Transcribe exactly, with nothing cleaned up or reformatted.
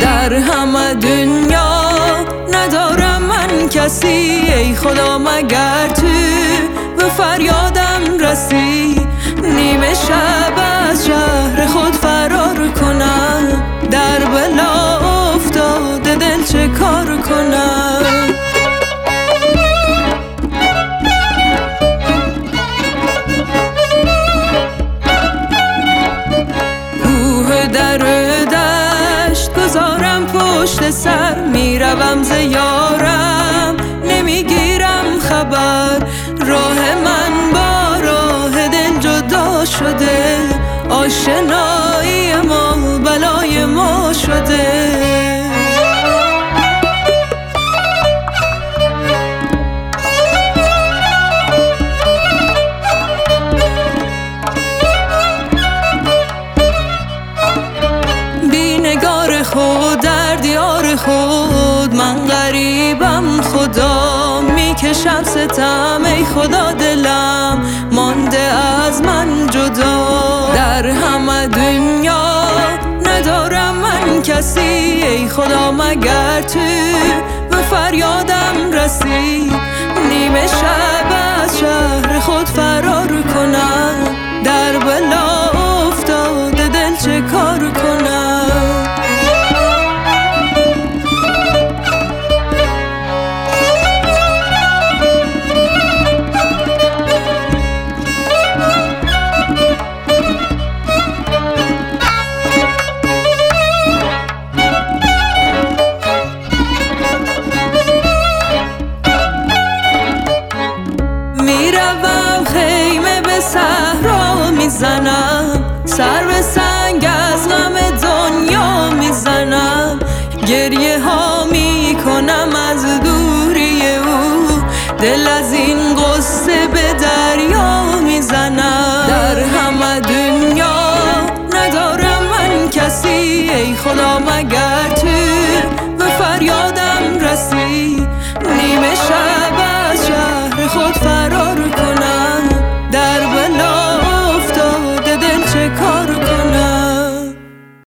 در همه دنیا ندارم من کسی، ای خدا مگر تو به فریادم رسی. نیمه شب از شهر خود فرار کنم، در بلا افتاده دل چه کار کنم؟ کوه در دشت گذارم پشت سر، میروم ز یارم نمیگیرم خبر. راه من با راه دل جدا شده، آشنایی ما بلای ما شده. بی نگار خود در دیار خود، من غریبم خدا میکشم ستم. ای خدا دلم مانده از من جدا، در همه دنیا ندارم من کسی، ای خدا مگر تو به فریادم رسی. نیمه شب از شهر خود فرار کنم، در بلا افتاده دل چه کار کنم؟ میروم خیمه به صحرا میزنم، سر به سنگ از غم دنیا میزنم. گریه ها میکنم از دوری او، دل از این قصه به دریا میزنم. در همه دنیا ندارم من کسی، ای خدا مگر تو به فریادم رسی. نیمه شب